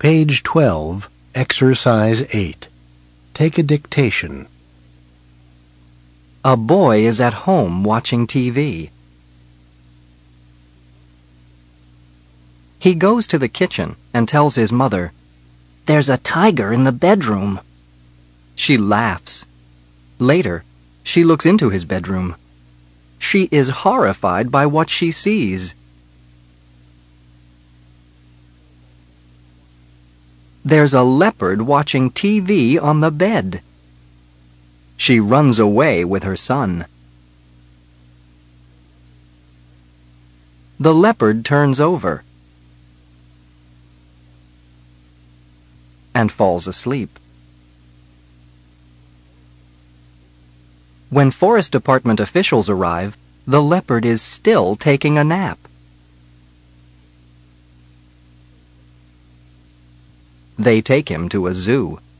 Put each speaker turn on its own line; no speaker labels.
Page 12, Exercise 8. Take a dictation.
A boy is at home watching TV. He goes to the kitchen and tells his mother, "There's a tiger in the bedroom." She laughs. Later, she looks into his bedroom. She is horrified by what she sees. There's a leopard watching TV on the bed. She runs away with her son. The leopard turns over and falls asleep. When Forest Department officials arrive, the leopard is still taking a nap. They take him to a zoo.